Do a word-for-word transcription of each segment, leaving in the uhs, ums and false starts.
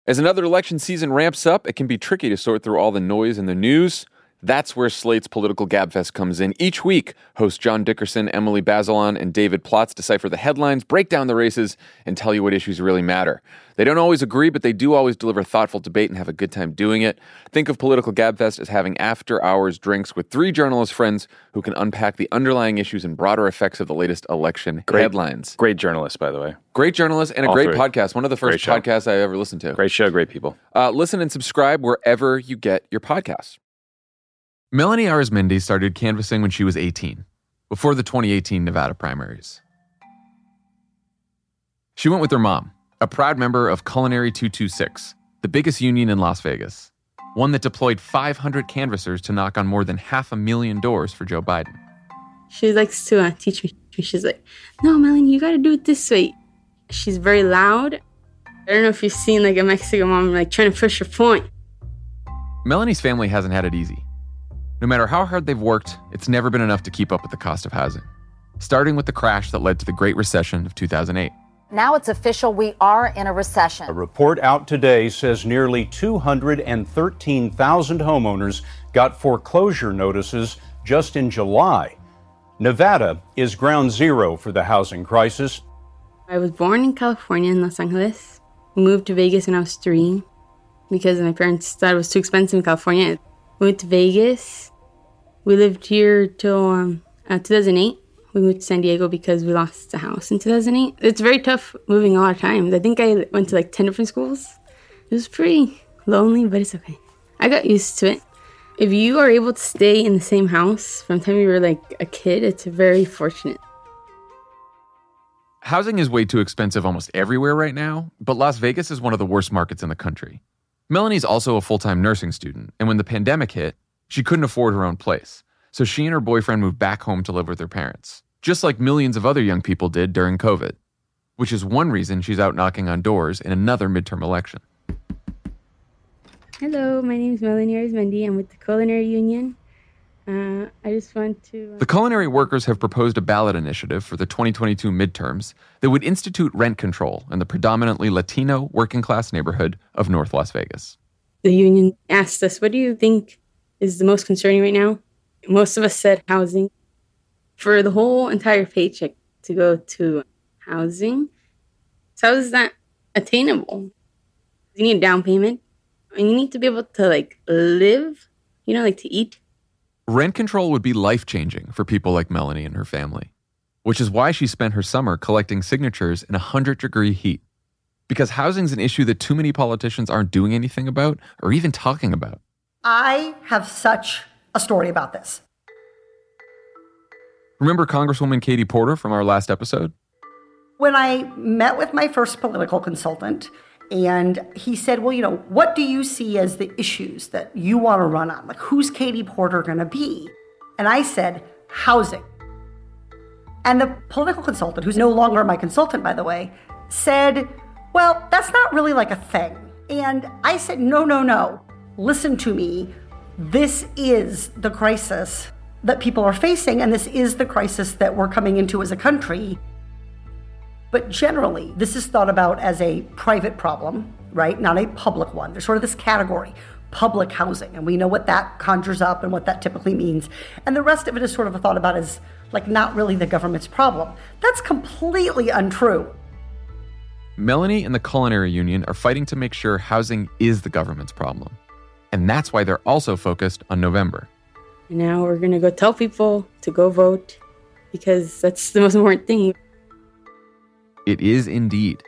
As another election season ramps up, it can be tricky to sort through all the noise in the news. That's where Slate's Political Gabfest comes in. Each week, hosts John Dickerson, Emily Bazelon, and David Plotz decipher the headlines, break down the races, and tell you what issues really matter. They don't always agree, but they do always deliver thoughtful debate and have a good time doing it. Think of Political Gabfest as having after-hours drinks with three journalist friends who can unpack the underlying issues and broader effects of the latest election great, headlines. Great journalists, by the way. Great journalists and a All great three. podcast. One of the first podcasts I ever listened to. Great show, great people. Uh, listen and subscribe wherever you get your podcasts. Melanie Arizmendi started canvassing when she was eighteen, before the twenty eighteen Nevada primaries. She went with her mom, a proud member of Culinary two two six, the biggest union in Las Vegas, one that deployed five hundred canvassers to knock on more than half a million doors for Joe Biden. She likes to uh, teach me. She's like, no, Melanie, you got to do it this way. She's very loud. I don't know if you've seen like a Mexican mom like trying to push her point. Melanie's family hasn't had it easy. No matter how hard they've worked, it's never been enough to keep up with the cost of housing, starting with the crash that led to the Great Recession of two thousand eight. Now it's official, we are in a recession. A report out today says nearly two hundred thirteen thousand homeowners got foreclosure notices just in July. Nevada is ground zero for the housing crisis. I was born in California, in Los Angeles. We moved to Vegas when I was three because my parents thought it was too expensive in California. We went to Vegas. We lived here till um, uh, two thousand eight. We moved to San Diego because we lost the house in two thousand eight. It's very tough moving a lot of times. I think I went to like ten different schools. It was pretty lonely, but it's okay. I got used to it. If you are able to stay in the same house from the time you were like a kid, it's very fortunate. Housing is way too expensive almost everywhere right now, but Las Vegas is one of the worst markets in the country. Melanie's also a full-time nursing student, and when the pandemic hit, she couldn't afford her own place. So she and her boyfriend moved back home to live with their parents, just like millions of other young people did during COVID, which is one reason she's out knocking on doors in another midterm election. Hello, my name is Melanie Arizmendi. I'm with the Culinary Union. Uh, I just want to... Uh... The culinary workers have proposed a ballot initiative for the twenty twenty-two midterms that would institute rent control in the predominantly Latino working-class neighborhood of North Las Vegas. The union asked us, what do you think is the most concerning right now? Most of us said housing. For the whole entire paycheck to go to housing, so how is that attainable? You need a down payment, and you need to be able to, like, live, you know, like to eat. Rent control would be life-changing for people like Melanie and her family, which is why she spent her summer collecting signatures in one hundred degree heat. Because housing's an issue that too many politicians aren't doing anything about or even talking about. I have such a story about this. Remember Congresswoman Katie Porter from our last episode? When I met with my first political consultant, and he said, well, you know, what do you see as the issues that you want to run on? Like, who's Katie Porter going to be? And I said, housing. And the political consultant, who's no longer my consultant, by the way, said, well, that's not really like a thing. And I said, no, no, no. Listen to me. This is the crisis that people are facing, and this is the crisis that we're coming into as a country. But generally, this is thought about as a private problem, right? Not a public one. There's sort of this category, public housing, and we know what that conjures up and what that typically means. And the rest of it is sort of thought about as like not really the government's problem. That's completely untrue. Melanie and the Culinary Union are fighting to make sure housing is the government's problem. And that's why they're also focused on November. Now we're going to go tell people to go vote because that's the most important thing. It is indeed.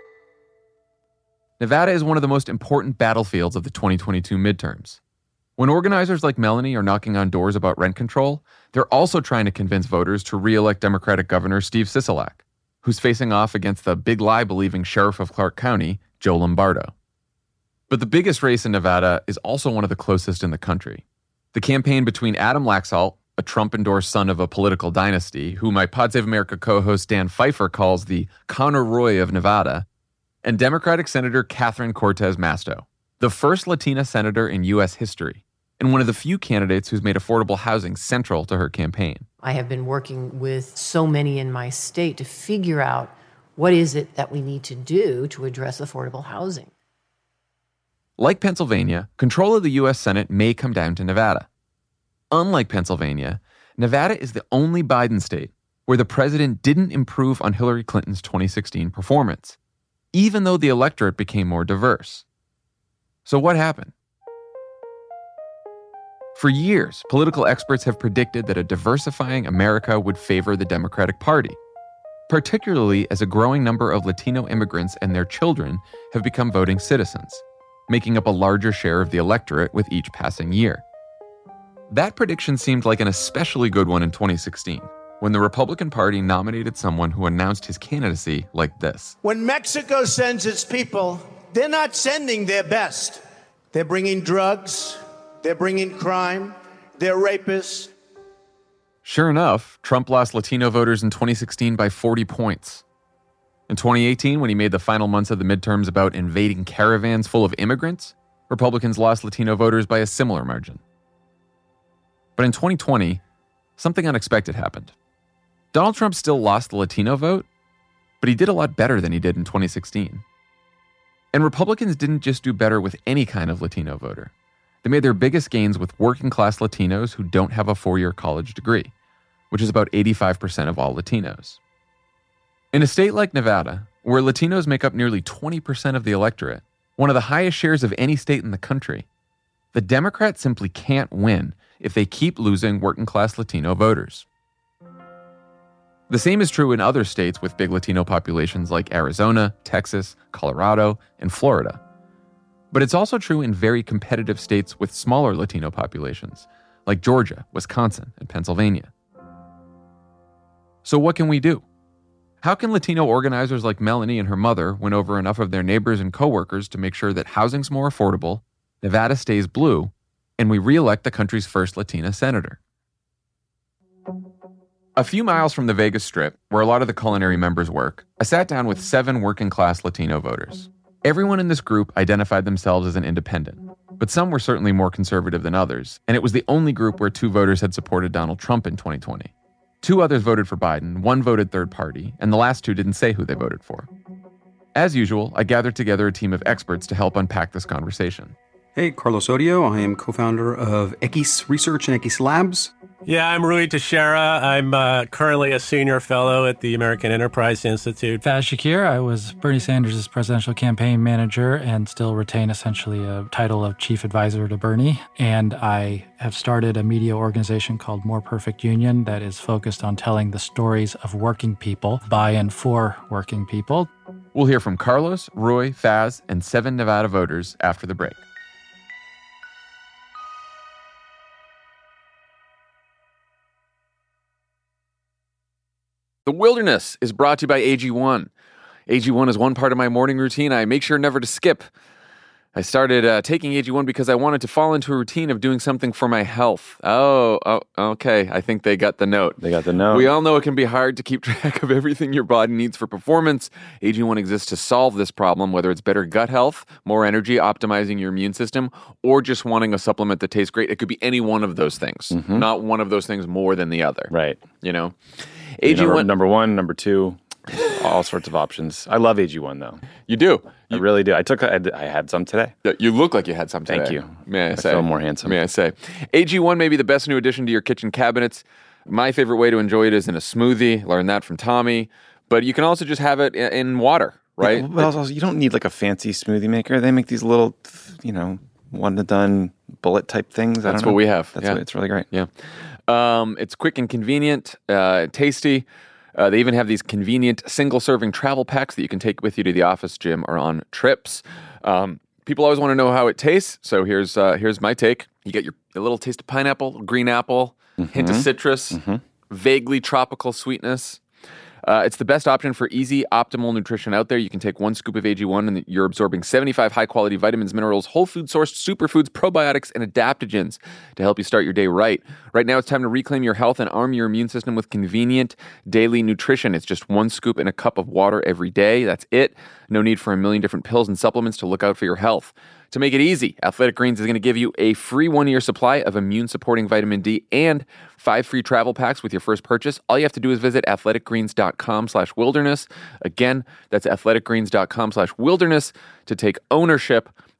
Nevada is one of the most important battlefields of the twenty twenty-two midterms. When organizers like Melanie are knocking on doors about rent control, they're also trying to convince voters to re-elect Democratic Governor Steve Sisolak, who's facing off against the big lie-believing sheriff of Clark County, Joe Lombardo. But the biggest race in Nevada is also one of the closest in the country. The campaign between Adam Laxalt, a Trump-endorsed son of a political dynasty, who my Pod Save America co-host Dan Pfeiffer calls the Conor Roy of Nevada, and Democratic Senator Catherine Cortez Masto, the first Latina senator in U S history, and one of the few candidates who's made affordable housing central to her campaign. I have been working with so many in my state to figure out what is it that we need to do to address affordable housing. Like Pennsylvania, control of the U S Senate may come down to Nevada. Unlike Pennsylvania, Nevada is the only Biden state where the president didn't improve on Hillary Clinton's twenty sixteen performance, even though the electorate became more diverse. So what happened? For years, political experts have predicted that a diversifying America would favor the Democratic Party, particularly as a growing number of Latino immigrants and their children have become voting citizens, making up a larger share of the electorate with each passing year. That prediction seemed like an especially good one in twenty sixteen, when the Republican Party nominated someone who announced his candidacy like this. When Mexico sends its people, they're not sending their best. They're bringing drugs, they're bringing crime, they're rapists. Sure enough, Trump lost Latino voters in twenty sixteen by forty points. In twenty eighteen, when he made the final months of the midterms about invading caravans full of immigrants, Republicans lost Latino voters by a similar margin. But in twenty twenty, something unexpected happened. Donald Trump still lost the Latino vote, but he did a lot better than he did in twenty sixteen. And Republicans didn't just do better with any kind of Latino voter. They made their biggest gains with working-class Latinos who don't have a four-year college degree, which is about eighty-five percent of all Latinos. In a state like Nevada, where Latinos make up nearly twenty percent of the electorate, one of the highest shares of any state in the country, the Democrats simply can't win if they keep losing working-class Latino voters. The same is true in other states with big Latino populations like Arizona, Texas, Colorado, and Florida. But it's also true in very competitive states with smaller Latino populations, like Georgia, Wisconsin, and Pennsylvania. So what can we do? How can Latino organizers like Melanie and her mother win over enough of their neighbors and coworkers to make sure that housing's more affordable, Nevada stays blue, and we re-elect the country's first Latina senator? A few miles from the Vegas Strip, where a lot of the culinary members work, I sat down with seven working-class Latino voters. Everyone in this group identified themselves as an independent, but some were certainly more conservative than others, and it was the only group where two voters had supported Donald Trump in twenty twenty. Two others voted for Biden, one voted third party, and the last two didn't say who they voted for. As usual, I gathered together a team of experts to help unpack this conversation. Hey, Carlos Odio. I am co-founder of Ekis Research and Ekis Labs. Yeah, I'm Rui Teixeira. I'm uh, currently a senior fellow at the American Enterprise Institute. Faz Shakir. I was Bernie Sanders' presidential campaign manager and still retain essentially a title of chief advisor to Bernie. And I have started a media organization called More Perfect Union that is focused on telling the stories of working people by and for working people. We'll hear from Carlos, Rui, Faz, and seven Nevada voters after the break. The Wilderness is brought to you by A G one. A G one is one part of my morning routine I make sure never to skip. I started uh, taking A G one because I wanted to fall into a routine of doing something for my health. Oh, oh, okay. I think they got the note. They got the note. We all know it can be hard to keep track of everything your body needs for performance. A G one exists to solve this problem, whether it's better gut health, more energy, optimizing your immune system, or just wanting a supplement that tastes great. It could be any one of those things, mm-hmm. not one of those things more than the other. Right. You know? A G one, number, number one, number two, all sorts of options. I love A G one, though. You do? I really do. I took. I, I had some today. You look like you had some today. Thank you. May I, I say? feel more handsome. May I say? A G one may be the best new addition to your kitchen cabinets. My favorite way to enjoy it is in a smoothie. Learned that from Tommy. But you can also just have it in water, right? Yeah, but also, you don't need like a fancy smoothie maker. They make these little, you know, one-and-done bullet type things. I That's don't know. what we have. That's yeah. what, it's really great. Yeah. Um, it's quick and convenient, uh, tasty. Uh, they even have these convenient single-serving travel packs that you can take with you to the office, gym, or on trips. Um, people always want to know how it tastes, so here's uh, here's my take. You get your a little taste of pineapple, green apple, mm-hmm. hint of citrus, mm-hmm. vaguely tropical sweetness. Uh, it's the best option for easy, optimal nutrition out there. You can take one scoop of A G one and you're absorbing seventy-five high-quality vitamins, minerals, whole food-sourced superfoods, probiotics, and adaptogens to help you start your day right. Right now, it's time to reclaim your health and arm your immune system with convenient daily nutrition. It's just one scoop in a cup of water every day. That's it. No need for a million different pills and supplements to look out for your health. To make it easy, Athletic Greens is going to give you a free one-year supply of immune-supporting vitamin D and five free travel packs with your first purchase. All you have to do is visit athleticgreens.com slash wilderness. Again, that's athleticgreens.com slash wilderness to take ownership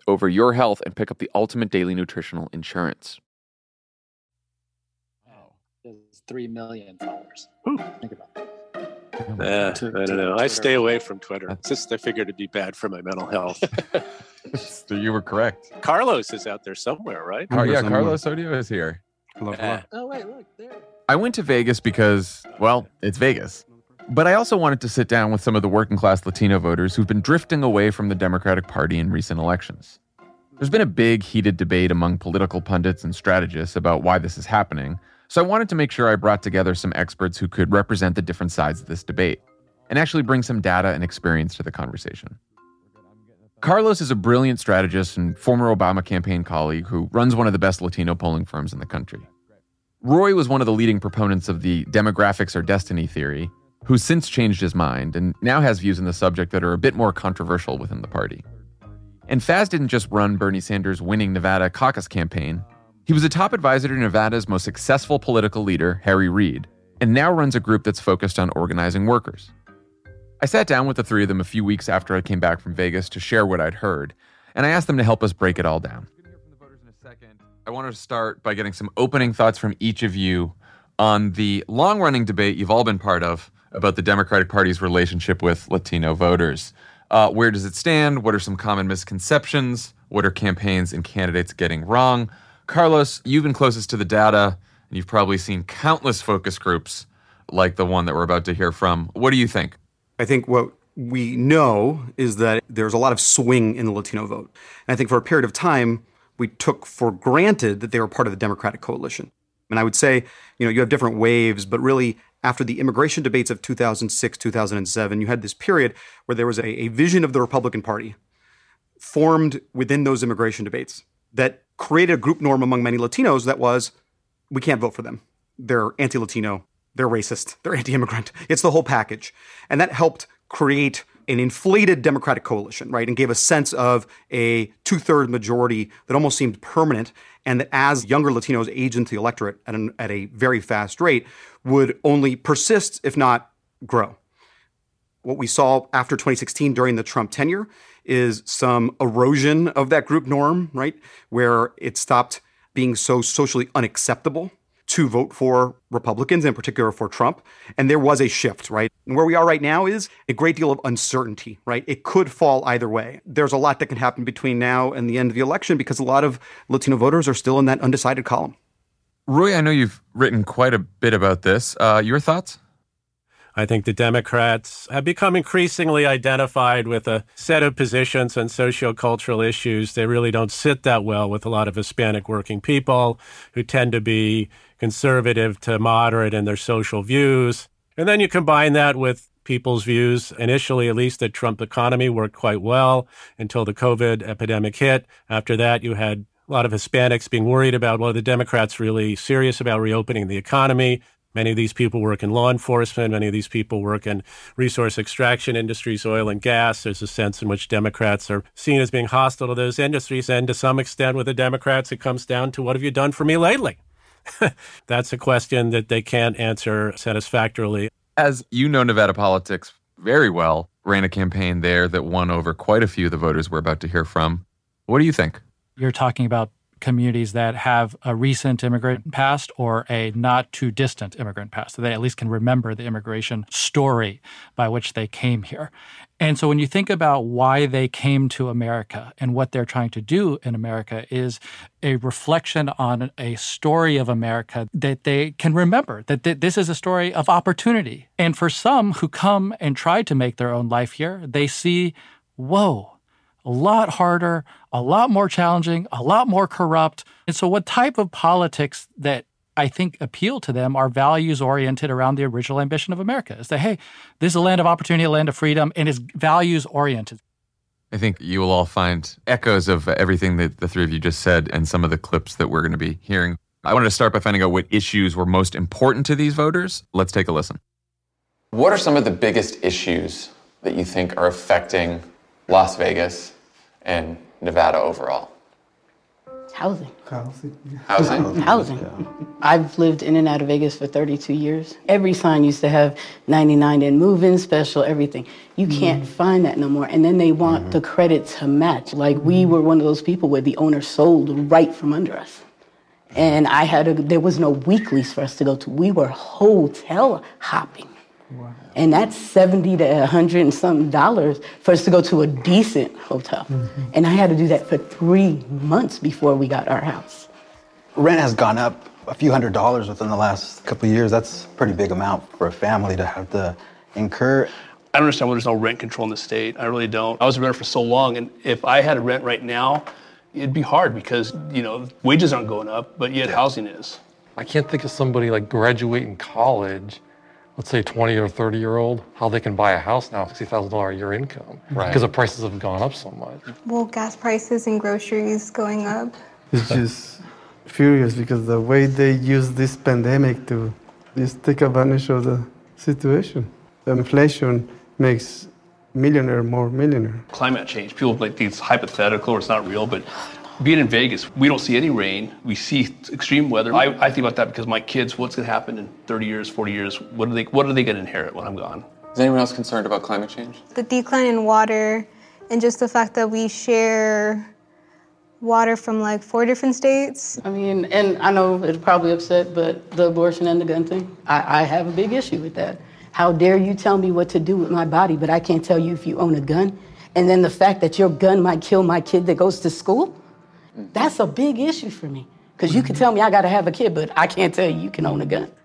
over your health and pick up the ultimate daily nutritional insurance. Three million followers. Think about that. Uh, I don't know. I stay away from Twitter. Just I figured it'd be bad for my mental health. So you were correct. Carlos is out there somewhere, right? Car- yeah, Carlos Odio is here. Hello, Uh, Oh, wait, look, there. I went to Vegas because, well, it's Vegas. But I also wanted to sit down with some of the working class Latino voters who've been drifting away from the Democratic Party in recent elections. There's been a big, heated debate among political pundits and strategists about why this is happening. So I wanted to make sure I brought together some experts who could represent the different sides of this debate and actually bring some data and experience to the conversation. Carlos is a brilliant strategist and former Obama campaign colleague who runs one of the best Latino polling firms in the country. Roy was one of the leading proponents of the demographics or destiny theory, who's since changed his mind and now has views on the subject that are a bit more controversial within the party. And Faz didn't just run Bernie Sanders' winning Nevada caucus campaign. He was a top advisor to Nevada's most successful political leader, Harry Reid, and now runs a group that's focused on organizing workers. I sat down with the three of them a few weeks after I came back from Vegas to share what I'd heard, and I asked them to help us break it all down. I wanted to start by getting some opening thoughts from each of you on the long-running debate you've all been part of about the Democratic Party's relationship with Latino voters. Uh, where does it stand? What are some common misconceptions? What are campaigns and candidates getting wrong? Carlos, you've been closest to the data, and you've probably seen countless focus groups like the one that we're about to hear from. What do you think? I think what we know is that there's a lot of swing in the Latino vote. And I think for a period of time, we took for granted that they were part of the Democratic coalition. And I would say, you know, you have different waves, but really after the immigration debates of two thousand six, two thousand seven, you had this period where there was a, a vision of the Republican Party formed within those immigration debates that created a group norm among many Latinos that was, we can't vote for them. They're anti-Latino, they're racist, they're anti-immigrant. It's the whole package. And that helped create an inflated Democratic coalition, right? And gave a sense of a two-thirds majority that almost seemed permanent, and that as younger Latinos aged into the electorate at, an, at a very fast rate, would only persist, if not grow. What we saw after twenty sixteen during the Trump tenure is some erosion of that group norm, right? Where it stopped being so socially unacceptable to vote for Republicans, in particular for Trump. And there was a shift, right? And where we are right now is a great deal of uncertainty, right? It could fall either way. There's a lot that can happen between now and the end of the election because a lot of Latino voters are still in that undecided column. Roy, I know you've written quite a bit about this. Uh, your thoughts? I think the Democrats have become increasingly identified with a set of positions on sociocultural issues. They really don't sit that well with a lot of Hispanic working people who tend to be conservative to moderate in their social views. And then you combine that with people's views, initially at least, that Trump economy worked quite well until the COVID epidemic hit. After that, you had a lot of Hispanics being worried about, well, the Democrats really serious about reopening the economy. Many of these people work in law enforcement. Many of these people work in resource extraction industries, oil and gas. There's a sense in which Democrats are seen as being hostile to those industries. And to some extent with the Democrats, it comes down to, what have you done for me lately? That's a question that they can't answer satisfactorily. As you know Nevada politics very well, ran a campaign there that won over quite a few of the voters we're about to hear from. What do you think? You're talking about communities that have a recent immigrant past or a not too distant immigrant past. So they at least can remember the immigration story by which they came here. And so when you think about why they came to America and what they're trying to do in America is a reflection on a story of America that they can remember, that th- this is a story of opportunity. And for some who come and try to make their own life here, they see, whoa, a lot harder, a lot more challenging, a lot more corrupt. And so what type of politics that I think appeal to them are values-oriented around the original ambition of America. Is that, hey, this is a land of opportunity, a land of freedom, and is values-oriented. I think you will all find echoes of everything that the three of you just said and some of the clips that we're going to be hearing. I wanted to start by finding out what issues were most important to these voters. Let's take a listen. What are some of the biggest issues that you think are affecting Las Vegas and Nevada overall? Housing. Housing. Housing? Housing. I've lived in and out of Vegas for thirty-two years. Every sign used to have ninety-nine and move-in special, everything. You can't mm. find that no more. And then they want mm. the credit to match. Like we were one of those people where the owner sold right from under us. And I had a, there was no weeklies for us to go to. We were hotel hopping. Wow. And that's seventy to a hundred and something dollars for us to go to a decent hotel. Mm-hmm. And I had to do that for three months before we got our house. Rent has gone up a few hundred dollars within the last couple of years. That's a pretty big amount for a family to have to incur. I don't understand why there's no rent control in the state. I really don't. I was a renter for so long, and if I had a rent right now, it'd be hard because, you know, wages aren't going up, but yet housing is. I can't think of somebody like graduating college, let's say twenty or thirty year old, how they can buy a house now, sixty thousand dollars a year income, right? Because the prices have gone up so much. Well, gas prices and groceries going up. It's just furious because the way they use this pandemic to just take advantage of the situation. The inflation makes millionaire more millionaire. Climate change, people like think it's hypothetical or it's not real, but being in Vegas, we don't see any rain. We see extreme weather. I, I think about that because my kids, what's going to happen in thirty years, forty years? What are they, what are they going to inherit when I'm gone? Is anyone else concerned about climate change? The decline in water and just the fact that we share water from like four different states. I mean, and I know it'll probably upset, but the abortion and the gun thing, I, I have a big issue with that. How dare you tell me what to do with my body, but I can't tell you if you own a gun? And then the fact that your gun might kill my kid that goes to school? That's a big issue for me. Because you can tell me I got to have a kid, but I can't tell you you can own a gun.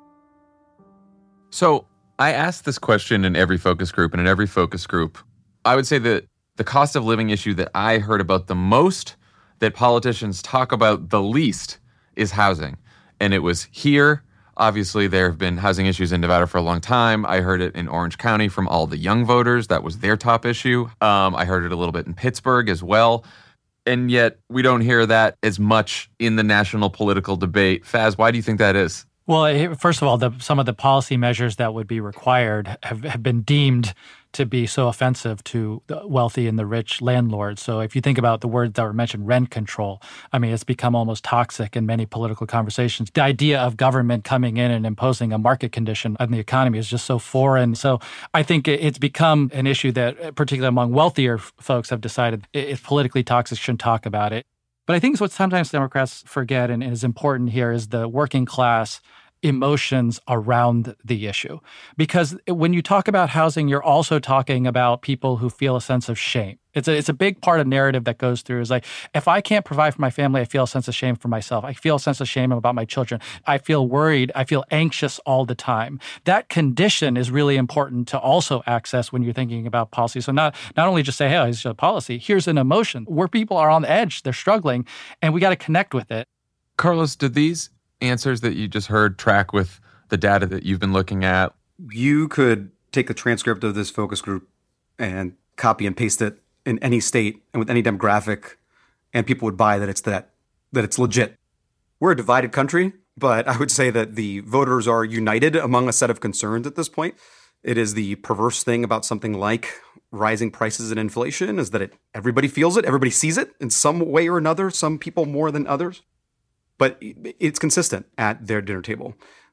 So I asked this question in every focus group, and in every focus group, I would say that the cost of living issue that I heard about the most, that politicians talk about the least, is housing. And it was here. Obviously, there have been housing issues in Nevada for a long time. I heard it in Orange County from all the young voters. That was their top issue. Um, I heard it a little bit in Pittsburgh as well. And yet we don't hear that as much in the national political debate. Faz, why do you think that is? Well, first of all, the, some of the policy measures that would be required have, have been deemed to be so offensive to the wealthy and the rich landlords. So if you think about the words that were mentioned, rent control, I mean, it's become almost toxic in many political conversations. The idea of government coming in and imposing a market condition on the economy is just so foreign. So I think it's become an issue that, particularly among wealthier folks, have decided it's politically toxic, shouldn't talk about it. But I think it's what sometimes Democrats forget and is important here is the working class emotions around the issue. Because when you talk about housing, you're also talking about people who feel a sense of shame. It's a, it's a big part of narrative that goes through is like, if I can't provide for my family, I feel a sense of shame for myself. I feel a sense of shame about my children. I feel worried. I feel anxious all the time. That condition is really important to also access when you're thinking about policy. So not, not only just say, hey, it's a policy, here's an emotion where people are on the edge, they're struggling, and we got to connect with it. Carlos, did these answers that you just heard track with the data that you've been looking at? You could take a transcript of this focus group and copy and paste it in any state and with any demographic, and people would buy that it's that, that it's legit. We're a divided country, but I would say that the voters are united among a set of concerns at this point. It is the perverse thing about something like rising prices and inflation is that it everybody feels it, everybody sees it in some way or another, some people more than others. But it's consistent at their dinner table.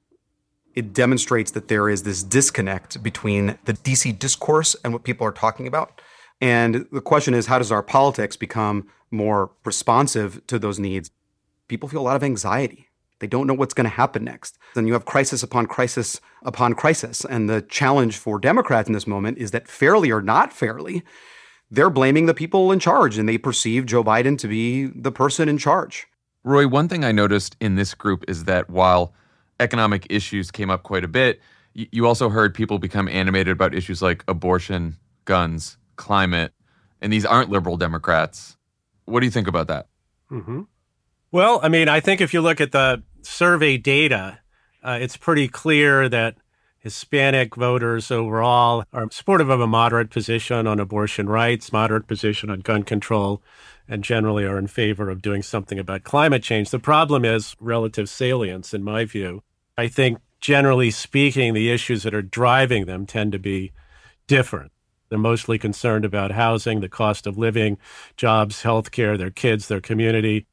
It demonstrates that there is this disconnect between the D C discourse and what people are talking about. And the question is, how does our politics become more responsive to those needs? People feel a lot of anxiety. They don't know what's going to happen next. Then you have crisis upon crisis upon crisis. And the challenge for Democrats in this moment is that fairly or not fairly, they're blaming the people in charge, and they perceive Joe Biden to be the person in charge. Roy, one thing I noticed in this group is that while economic issues came up quite a bit, you also heard people become animated about issues like abortion, guns, climate, and these aren't liberal Democrats. What do you think about that? Mm-hmm. Well, I mean, I think if you look at the survey data, uh, it's pretty clear that Hispanic voters overall are supportive of a moderate position on abortion rights, moderate position on gun control, and generally are in favor of doing something about climate change. The problem is relative salience, in my view. I think, generally speaking, the issues that are driving them tend to be different. They're mostly concerned about housing, the cost of living, jobs, healthcare, their kids, their community.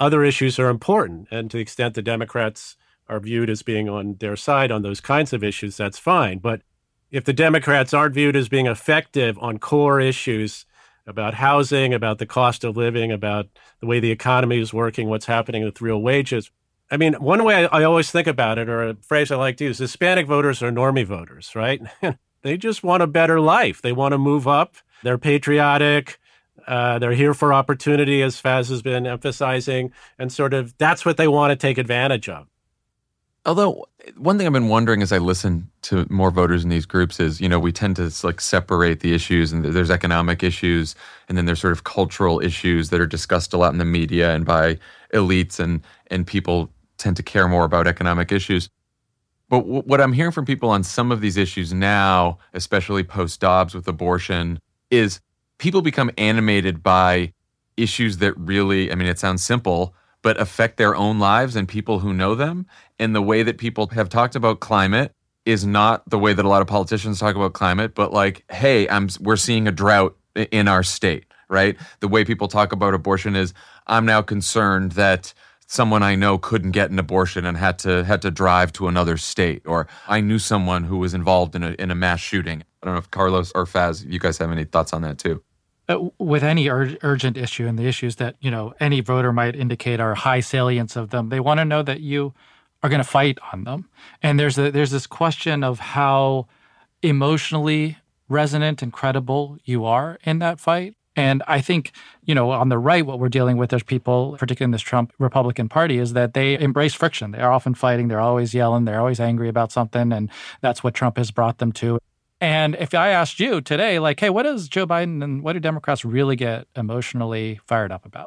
other issues are important. And to the extent the Democrats are viewed as being on their side on those kinds of issues, that's fine. But if the Democrats aren't viewed as being effective on core issues about housing, about the cost of living, about the way the economy is working, what's happening with real wages. I mean, one way I, I always think about it, or a phrase I like to use, Hispanic voters are normie voters, right? They just want a better life. They want to move up. They're patriotic. Uh, they're here for opportunity, as Faz has been emphasizing, and sort of that's what they want to take advantage of. Although, one thing I've been wondering as I listen to more voters in these groups is, you know, we tend to like separate the issues, and there's economic issues, and then there's sort of cultural issues that are discussed a lot in the media and by elites, and and people tend to care more about economic issues. But w- what I'm hearing from people on some of these issues now, especially post-Dobbs with abortion, is people become animated by issues that really, I mean, it sounds simple, but affect their own lives and people who know them. And the way that people have talked about climate is not the way that a lot of politicians talk about climate, but like, hey, I'm we're seeing a drought in our state, right? The way people talk about abortion is, I'm now concerned that someone I know couldn't get an abortion and had to had to drive to another state, or I knew someone who was involved in a in a mass shooting. I don't know if Carlos or Faz, you guys have any thoughts on that too. Uh, with any ur- urgent issue, and the issues that, you know, any voter might indicate are high salience of them, they want to know that you are going to fight on them. And there's a, there's this question of how emotionally resonant and credible you are in that fight. And I think, you know, on the right, what we're dealing with as people, particularly in this Trump Republican Party, is that they embrace friction. They are often fighting. They're always yelling. They're always angry about something. And that's what Trump has brought them to. And if I asked you today, like, hey, what does Joe Biden and what do Democrats really get emotionally fired up about?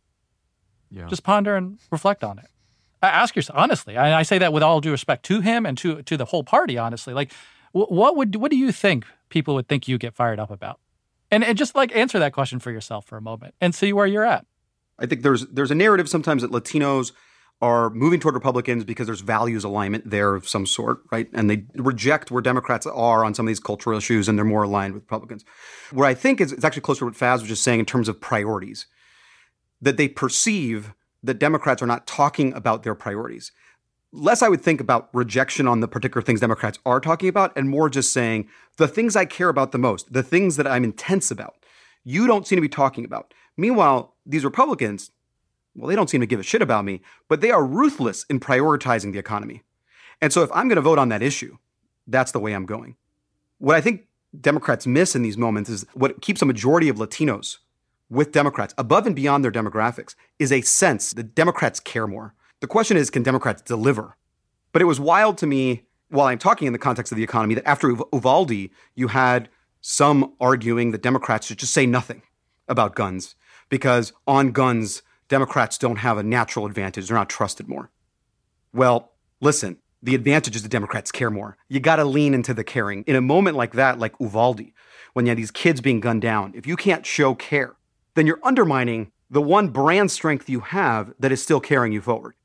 Yeah. Just ponder and reflect on it. Ask yourself, honestly, and I say that with all due respect to him and to to the whole party, honestly, like, what would what do you think people would think you get fired up about? And, and just like answer that question for yourself for a moment and see where you're at. I think there's there's a narrative sometimes that Latinos are moving toward Republicans because there's values alignment there of some sort, right? And they reject where Democrats are on some of these cultural issues, and they're more aligned with Republicans. Where I think is it's actually closer to what Faz was just saying in terms of priorities, that they perceive that Democrats are not talking about their priorities. Less I would think about rejection on the particular things Democrats are talking about, and more just saying the things I care about the most, the things that I'm intense about, you don't seem to be talking about. Meanwhile, these Republicans, well, they don't seem to give a shit about me, but they are ruthless in prioritizing the economy. And so if I'm going to vote on that issue, that's the way I'm going. What I think Democrats miss in these moments is what keeps a majority of Latinos with Democrats above and beyond their demographics is a sense that Democrats care more. The question is, can Democrats deliver? But it was wild to me, while I'm talking in the context of the economy, that after Uvalde, you had some arguing that Democrats should just say nothing about guns because on guns, Democrats don't have a natural advantage. They're not trusted more. Well, listen, the advantage is the Democrats care more. You got to lean into the caring. In a moment like that, like Uvalde, when you have these kids being gunned down, if you can't show care, then you're undermining the one brand strength you have that is still carrying you forward.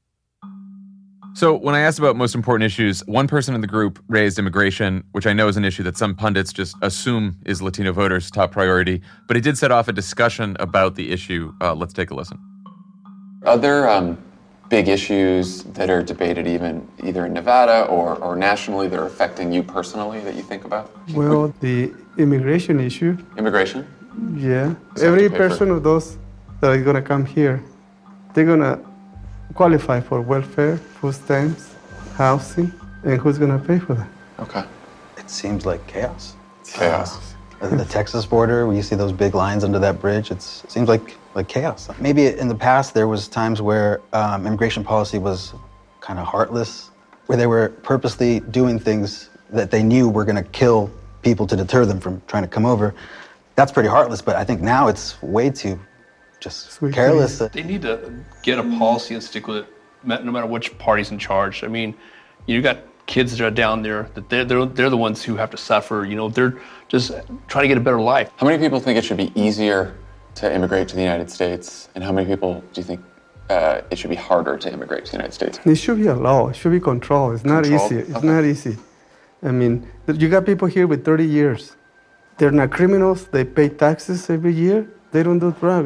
So when I asked about most important issues, one person in the group raised immigration, which I know is an issue that some pundits just assume is Latino voters' top priority, but it did set off a discussion about the issue. Uh, let's take a listen. Other um, big issues that are debated even either in Nevada or, or nationally that are affecting you personally that you think about? Well, the immigration issue. Immigration? Yeah. Every person of those that are going to come here, they're going to qualify for welfare, food stamps, housing, and who's going to pay for that? Okay. It seems like chaos. Chaos. Uh, the Texas border, where you see those big lines under that bridge, it's, it seems like, like chaos. Maybe in the past there was times where um, immigration policy was kind of heartless, where they were purposely doing things that they knew were going to kill people to deter them from trying to come over. That's pretty heartless, but I think now it's way too just Sweet careless. They need to get a policy and stick with it, no matter which party's in charge. I mean, you got kids that are down there, that they're, they're, they're the ones who have to suffer. You know, they're just trying to get a better life. How many people think it should be easier to immigrate to the United States? And how many people do you think uh, it should be harder to immigrate to the United States? It should be a law. It should be controlled. It's not Controlled? easy. It's Okay. not easy. I mean, you got people here with thirty years. They're not criminals. They pay taxes every year. They don't do drugs.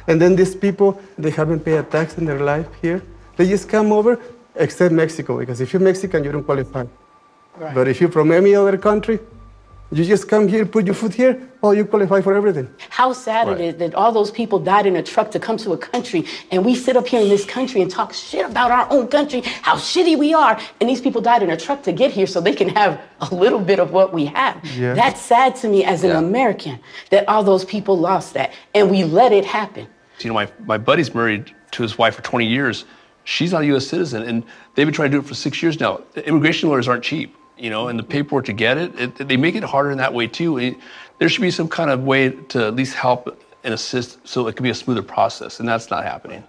And then these people, they haven't paid a tax in their life here. They just come over, except Mexico, because if you're Mexican, you don't qualify. Right. But if you're from any other country, you just come here, put your foot here, oh, you qualify for everything. How sad right. it is that all those people died in a truck to come to a country, and we sit up here in this country and talk shit about our own country, how shitty we are, and these people died in a truck to get here so they can have a little bit of what we have. Yeah. That's sad to me as an yeah. American, that all those people lost that, and we let it happen. You know, my, my buddy's married to his wife for twenty years. She's not a U S citizen, and they've been trying to do it for six years now. Immigration lawyers aren't cheap. You know, and the paperwork to get it, it, they make it harder in that way too. It, there should be some kind of way to at least help and assist so it can be a smoother process, and that's not happening.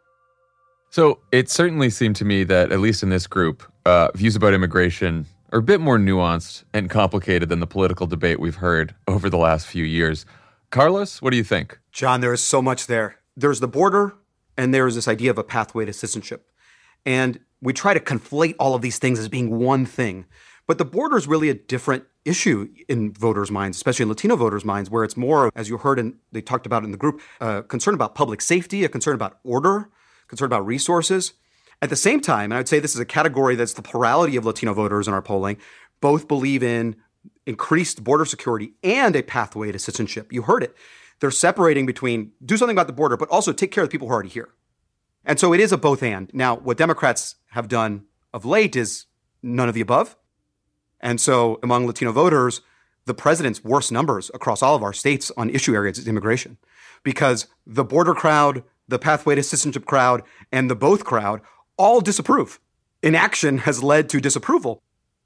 So it certainly seemed to me that, at least in this group, uh, views about immigration are a bit more nuanced and complicated than the political debate we've heard over the last few years. Carlos, what do you think? John, there is so much there. There's the border, and there's this idea of a pathway to citizenship. And we try to conflate all of these things as being one thing. But the border is really a different issue in voters' minds, especially in Latino voters' minds, where it's more, as you heard and they talked about in the group, a concern about public safety, a concern about order, concern about resources. At the same time, and I would say this is a category that's the plurality of Latino voters in our polling, both believe in increased border security and a pathway to citizenship. You heard it. They're separating between do something about the border, but also take care of the people who are already here. And so it is a both and. Now, what Democrats have done of late is none of the above. And so among Latino voters, the president's worst numbers across all of our states on issue areas is immigration, because the border crowd, the pathway to citizenship crowd, and the both crowd all disapprove. Inaction has led to disapproval.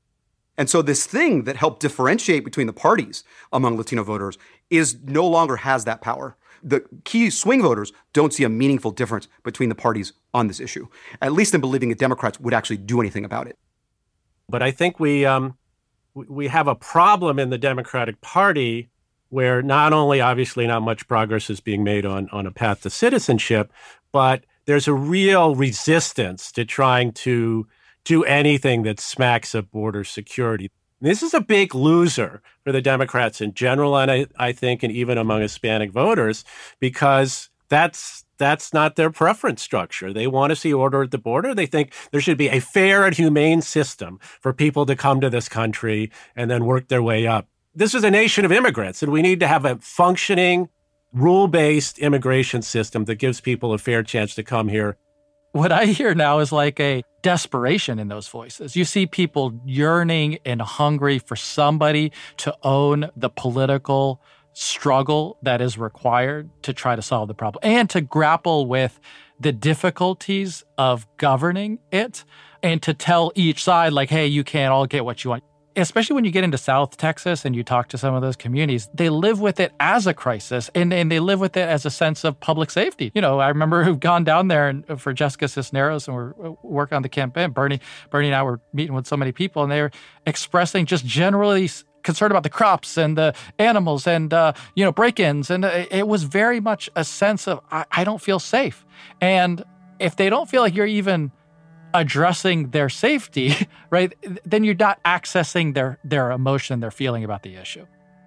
And so this thing that helped differentiate between the parties among Latino voters is no longer has that power. The key swing voters don't see a meaningful difference between the parties on this issue, at least in believing that Democrats would actually do anything about it. But I think we um, we have a problem in the Democratic Party where not only, obviously, not much progress is being made on, on a path to citizenship, but there's a real resistance to trying to do anything that smacks of border security. This is a big loser for the Democrats in general, and I, I think, and even among Hispanic voters, because that's that's not their preference structure. They want to see order at the border. They think there should be a fair and humane system for people to come to this country and then work their way up. This is a nation of immigrants, and we need to have a functioning, rule-based immigration system that gives people a fair chance to come here. What I hear now is like a desperation in those voices. You see people yearning and hungry for somebody to own the political struggle that is required to try to solve the problem and to grapple with the difficulties of governing it and to tell each side, like, hey, you can't all get what you want. Especially when you get into South Texas and you talk to some of those communities, they live with it as a crisis and, and they live with it as a sense of public safety. You know, I remember who've gone down there and for Jessica Cisneros and we're working on the campaign. Bernie, Bernie and I were meeting with so many people and they were expressing just generally concerned about the crops and the animals and, uh, you know, break-ins. And it was very much a sense of, I, I don't feel safe. And if they don't feel like you're even addressing their safety, right, then you're not accessing their, their emotion, their feeling about the issue.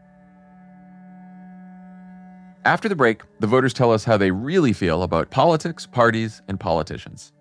After the break, the voters tell us how they really feel about politics, parties, and politicians.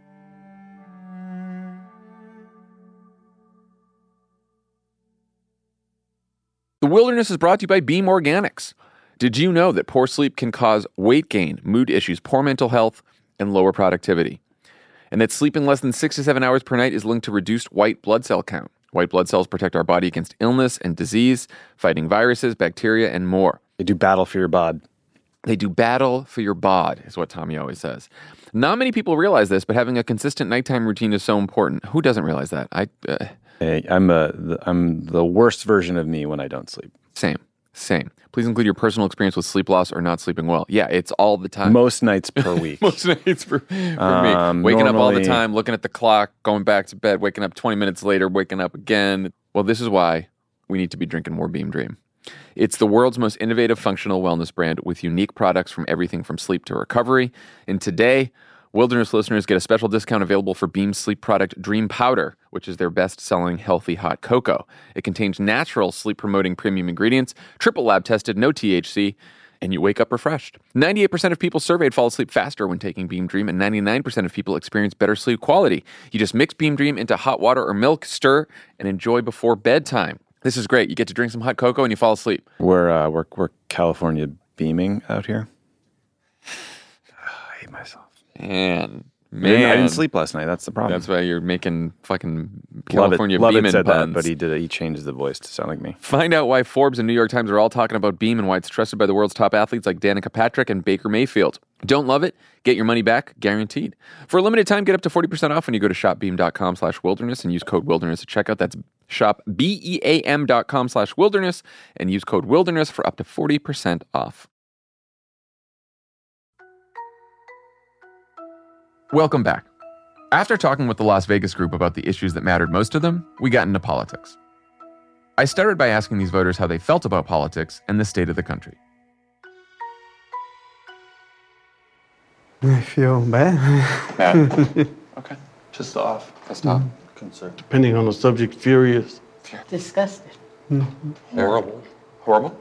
The Wilderness is brought to you by Beam Organics. Did you know that poor sleep can cause weight gain, mood issues, poor mental health, and lower productivity? And that sleeping less than six to seven hours per night is linked to reduced white blood cell count. White blood cells protect our body against illness and disease, fighting viruses, bacteria, and more. They do battle for your bod. They do battle for your bod, is what Tommy always says. Not many people realize this, but having a consistent nighttime routine is so important. Who doesn't realize that? I, uh, hey, I'm a, the, I'm the worst version of me when I don't sleep. Same, same. Please include your personal experience with sleep loss or not sleeping well. Yeah, it's all the time. Most nights per week. Most nights for, for um, me. Waking normally, up all the time, looking at the clock, going back to bed, waking up twenty minutes later, waking up again. Well, this is why we need to be drinking more Beam Dream. It's the world's most innovative functional wellness brand with unique products from everything from sleep to recovery. And today, Wilderness listeners get a special discount available for Beam's sleep product Dream Powder, which is their best-selling healthy hot cocoa. It contains natural sleep-promoting premium ingredients, triple lab-tested, no T H C, and you wake up refreshed. ninety-eight percent of people surveyed fall asleep faster when taking Beam Dream, and ninety-nine percent of people experience better sleep quality. You just mix Beam Dream into hot water or milk, stir, and enjoy before bedtime. This is great. You get to drink some hot cocoa and you fall asleep. We're, uh, we're, we're California beaming out here. I hate myself. Man. I Man. didn't, I didn't sleep last night. That's the problem. That's why you're making fucking California Lovett, beaming Lovett said puns. that, but he did. He changed the voice to sound like me. Find out why Forbes and New York Times are all talking about Beam and why it's trusted by the world's top athletes like Danica Patrick and Baker Mayfield. Don't love it? Get your money back, guaranteed. For a limited time, get up to forty percent off when you go to shopbeam.com slash wilderness and use code wilderness at checkout. That's shop B-E-A-M dot com slash wilderness and use code wilderness for up to forty percent off. Welcome back. After talking with the Las Vegas group about the issues that mattered most to them, we got into politics. I started by asking these voters how they felt about politics and the state of the country. I feel bad. Bad. Okay. Pissed off. Pissed off. Concerned. Depending on the subject, furious. Disgusted. Mm-hmm. Horrible. Horrible?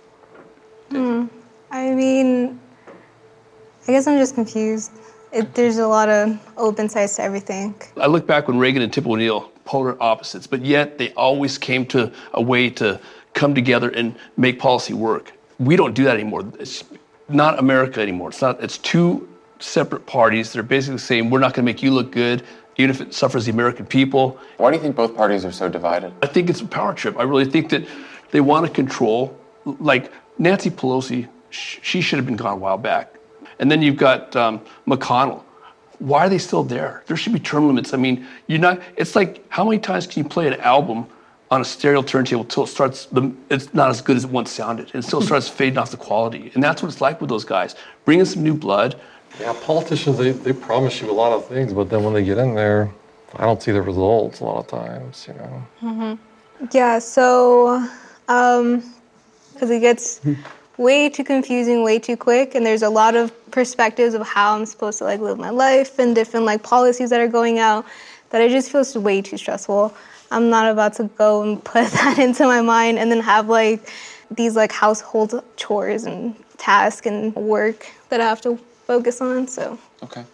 Hmm. I mean, I guess I'm just confused. It, there's a lot of open sides to everything. I look back when Reagan and Tip O'Neill, polar opposites, but yet they always came to a way to come together and make policy work. We don't do that anymore. It's not America anymore. It's not. It's two separate parties that are basically saying, we're not going to make you look good, even if it suffers the American people. Why do you think both parties are so divided? I think it's a power trip. I really think that they want to control, like Nancy Pelosi, sh- she should have been gone a while back. And then you've got um, McConnell. Why are they still there? There should be term limits. I mean, you're not, it's like, how many times can you play an album on a stereo turntable until it starts, the, it's not as good as it once sounded. It still starts fading off the quality. And that's what it's like with those guys. Bring in some new blood. Yeah, politicians, they, they promise you a lot of things, but then when they get in there, I don't see the results a lot of times, you know. Mm-hmm. Yeah, so, um, because it gets way too confusing, way too quick, and there's a lot of perspectives of how I'm supposed to like live my life and different like policies that are going out that I just feel way too stressful. I'm not about to go and put that into my mind and then have like these like household chores and tasks and work that I have to focus on, so. Okay.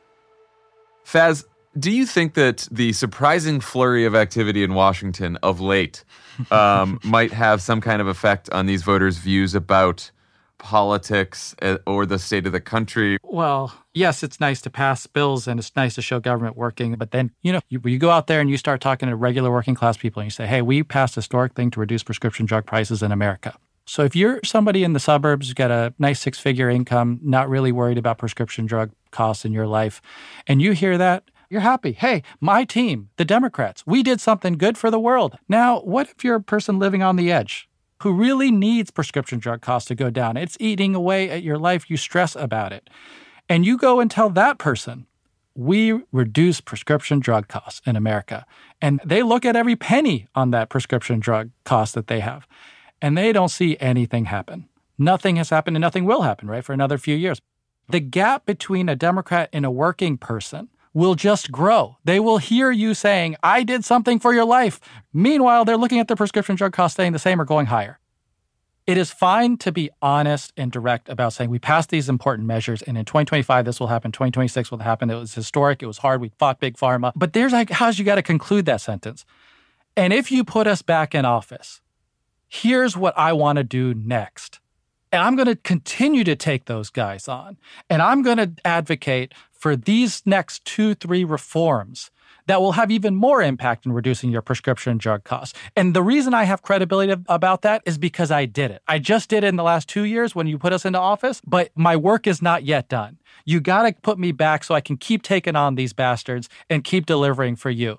Faz, do you think that the surprising flurry of activity in Washington of late um, might have some kind of effect on these voters' views about politics or the state of the country? Well, yes, it's nice to pass bills and it's nice to show government working. But then, you know, you, you go out there and you start talking to regular working class people and you say, hey, we passed a historic thing to reduce prescription drug prices in America. So if you're somebody in the suburbs, you've got a nice six-figure income, not really worried about prescription drug costs in your life, and you hear that, you're happy. Hey, my team, the Democrats, we did something good for the world. Now, what if you're a person living on the edge who really needs prescription drug costs to go down? It's eating away at your life. You stress about it. And you go and tell that person, we reduce prescription drug costs in America. And they look at every penny on that prescription drug cost that they have. And they don't see anything happen. Nothing has happened and nothing will happen, right, for another few years. The gap between a Democrat and a working person will just grow. They will hear you saying, I did something for your life. Meanwhile, they're looking at their prescription drug costs staying the same or going higher. It is fine to be honest and direct about saying we passed these important measures and in twenty twenty-five, this will happen, twenty twenty-six will happen. It was historic. It was hard. We fought Big Pharma. But there's like, how's you got to conclude that sentence? And if you put us back in office, here's what I want to do next. And I'm going to continue to take those guys on. And I'm going to advocate for these next two, three reforms that will have even more impact in reducing your prescription drug costs. And the reason I have credibility about that is because I did it. I just did it in the last two years when you put us into office, but my work is not yet done. You got to put me back so I can keep taking on these bastards and keep delivering for you.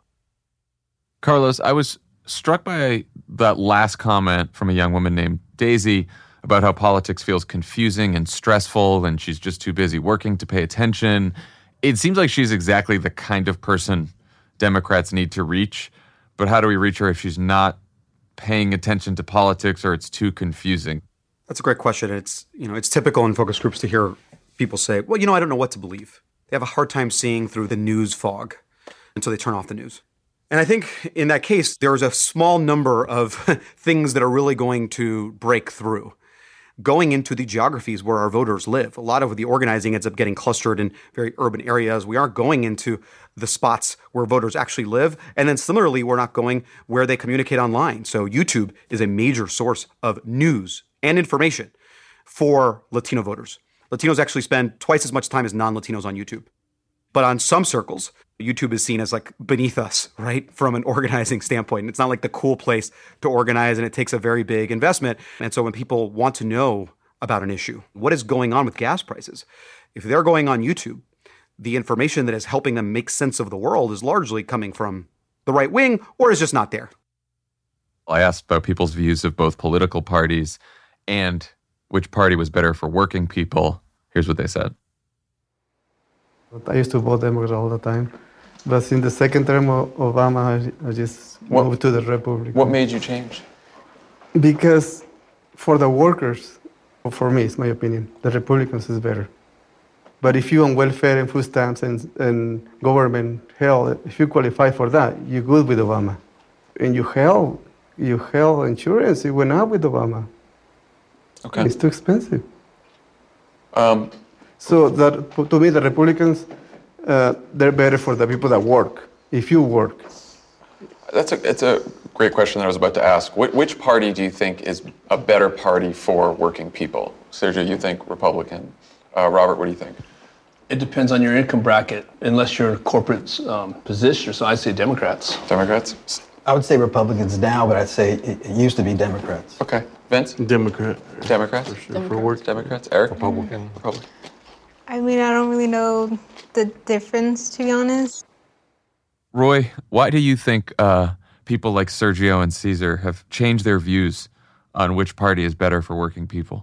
Carlos, I was struck by that last comment from a young woman named Daisy about how politics feels confusing and stressful and she's just too busy working to pay attention. It seems like she's exactly the kind of person Democrats need to reach, but how do we reach her if she's not paying attention to politics or it's too confusing? That's a great question. It's, you know, it's typical in focus groups to hear people say, well, you know, I don't know what to believe. They have a hard time seeing through the news fog, and so they turn off the news. And I think in that case, there's a small number of things that are really going to break through. going into the geographies where our voters live. A lot of the organizing ends up getting clustered in very urban areas. We aren't going into the spots where voters actually live. And then similarly, we're not going where they communicate online. So YouTube is a major source of news and information for Latino voters. Latinos actually spend twice as much time as non-Latinos on YouTube. But on some circles, YouTube is seen as like beneath us, right? From an organizing standpoint. It's not like the cool place to organize, and it takes a very big investment. And so when people want to know about an issue, what is going on with gas prices, if they're going on YouTube, the information that is helping them make sense of the world is largely coming from the right wing or is just not there. I asked about people's views of both political parties and which party was better for working people. Here's what they said. I used to vote Democrat all the time. But in the second term of Obama, I, I just what, moved to the Republican. What made you change? Because for the workers, for me, it's my opinion, the Republicans is better. But if you on welfare and food stamps and, and government health, if you qualify for that, you're good with Obama. And your health, your health insurance, it went up with Obama. Okay. It's too expensive. Um, so that to me, the Republicans, uh, they're better for the people that work. If you work. That's a it's a great question that I was about to ask. Wh- which party do you think is a better party for working people? Sergio, you think Republican. Uh, Robert, what do you think? It depends on your income bracket, unless you're a corporate um, position. So I'd say Democrats. Democrats? I would say Republicans now, but I'd say it, it used to be Democrats. Okay. Vince? Democrat. Democrats? For sure. For work. Democrats. Eric? Republican. Republican. I mean, I don't really know the difference, to be honest. Roy, why do you think uh, people like Sergio and Cesar have changed their views on which party is better for working people?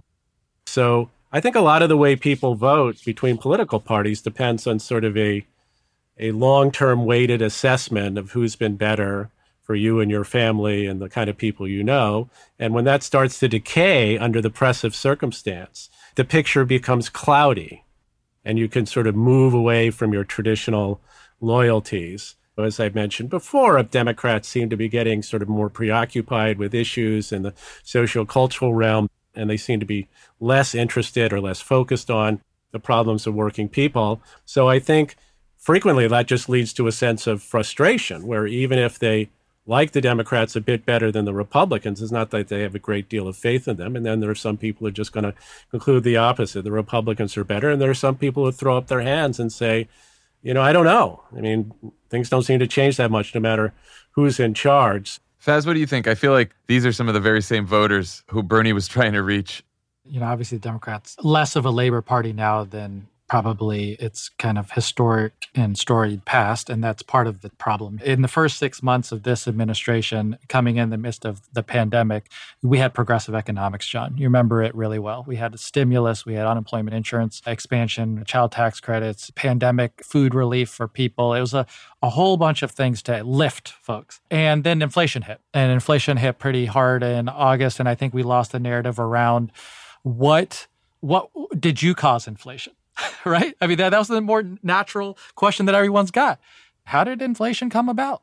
So I think a lot of the way people vote between political parties depends on sort of a a long-term weighted assessment of who's been better for you and your family and the kind of people you know. And when that starts to decay under the press of circumstance, the picture becomes cloudy and you can sort of move away from your traditional loyalties. As I mentioned before, Democrats seem to be getting sort of more preoccupied with issues in the socio-cultural realm, and they seem to be less interested or less focused on the problems of working people. So I think frequently that just leads to a sense of frustration, where even if they like the Democrats a bit better than the Republicans, it's not that they have a great deal of faith in them. And then there are some people who are just going to conclude the opposite. The Republicans are better. And there are some people who throw up their hands and say, you know, I don't know. I mean, things don't seem to change that much no matter who's in charge. Faz, what do you think? I feel like these are some of the very same voters who Bernie was trying to reach. You know, obviously the Democrats, less of a labor party now than probably its kind of historic and storied past, and that's part of the problem. In the first six months of this administration, coming in the midst of the pandemic, we had progressive economics, John. You remember it really well. We had a stimulus, we had unemployment insurance expansion, child tax credits, pandemic food relief for people. It was a, a whole bunch of things to lift folks. And then inflation hit, and inflation hit pretty hard in August, and I think we lost the narrative around what, what did you cause inflation? Right? I mean, that, that was the more natural question that everyone's got. How did inflation come about?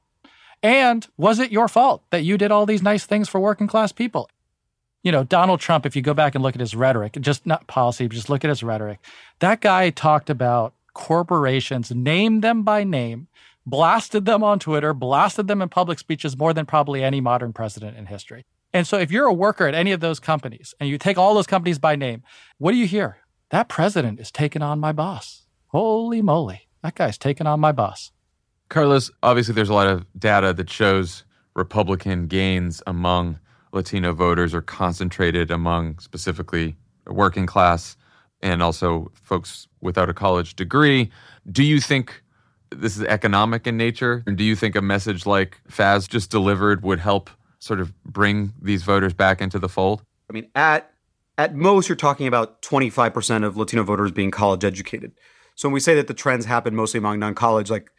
And was it your fault that you did all these nice things for working class people? You know, Donald Trump, if you go back and look at his rhetoric, just not policy, just look at his rhetoric. That guy talked about corporations, named them by name, blasted them on Twitter, blasted them in public speeches more than probably any modern president in history. And so if you're a worker at any of those companies and you take all those companies by name, what do you hear? That president is taking on my boss. Holy moly. That guy's taking on my boss. Carlos, obviously there's a lot of data that shows Republican gains among Latino voters are concentrated among specifically working class and also folks without a college degree. Do you think this is economic in nature? And do you think a message like Faz just delivered would help sort of bring these voters back into the fold? I mean, at At most, you're talking about twenty-five percent of Latino voters being college educated. So when we say that the trends happen mostly among non-college, like,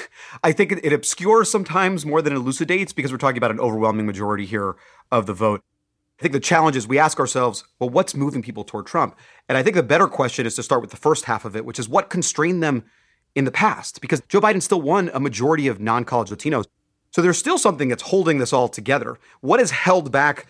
I think it, it obscures sometimes more than it elucidates because we're talking about an overwhelming majority here of the vote. I think the challenge is we ask ourselves, well, what's moving people toward Trump? And I think the better question is to start with the first half of it, which is what constrained them in the past? Because Joe Biden still won a majority of non-college Latinos. So there's still something that's holding this all together. What has held back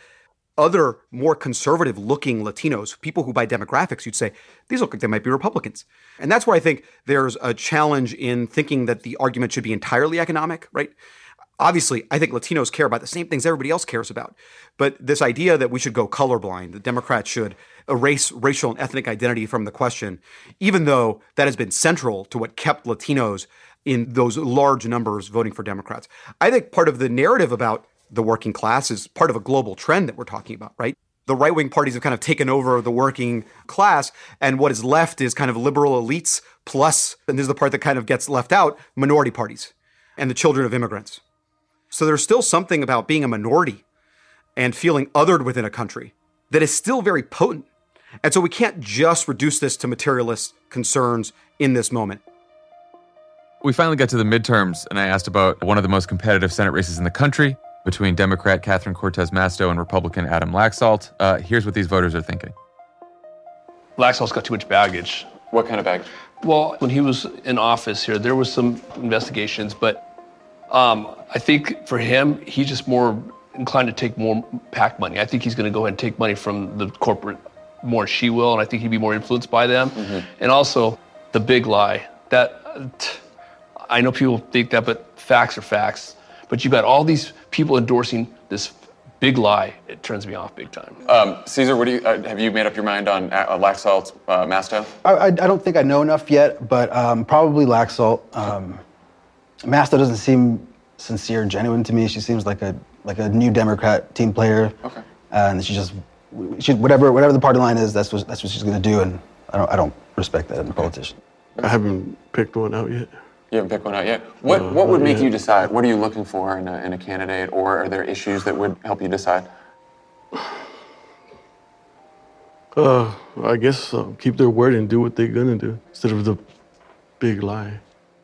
other more conservative looking Latinos, people who by demographics, you'd say, these look like they might be Republicans. And that's where I think there's a challenge in thinking that the argument should be entirely economic, right? Obviously, I think Latinos care about the same things everybody else cares about. But this idea that we should go colorblind, that Democrats should erase racial and ethnic identity from the question, even though that has been central to what kept Latinos in those large numbers voting for Democrats. I think part of the narrative about the working class is part of a global trend that we're talking about, right? The right-wing parties have kind of taken over the working class, and what is left is kind of liberal elites plus, and this is the part that kind of gets left out, minority parties and the children of immigrants. So there's still something about being a minority and feeling othered within a country that is still very potent. And so we can't just reduce this to materialist concerns in this moment. We finally got to the midterms, and I asked about one of the most competitive Senate races in the country between Democrat Catherine Cortez Masto and Republican Adam Laxalt. Uh, here's what these voters are thinking. Laxalt's got too much baggage. What kind of baggage? Well, when he was in office here, there was some investigations, but um, I think for him, he's just more inclined to take more PAC money. I think he's going to go ahead and take money from the corporate more than she will, and I think he'd be more influenced by them. Mm-hmm. And also, the big lie. That I know people think that, but facts are facts. But you've got all these people endorsing this big lie. It turns me off big time. Um, Caesar, what do you uh, have you made up your mind on uh, Laxalt, uh, Masto? I, I, I don't think I know enough yet, but um, probably Laxalt. Um, Masto doesn't seem sincere, genuine to me. She seems like a like a new Democrat team player. Okay. Uh, and she just she whatever whatever the party line is, that's what that's what she's going to do, and I don't I don't respect that in a politician. I haven't picked one out yet. You haven't picked one out yet? What uh, What would make yet. you decide? What are you looking for in a, in a candidate, or are there issues that would help you decide? Uh, I guess uh, keep their word and do what they're gonna do instead of the big lie.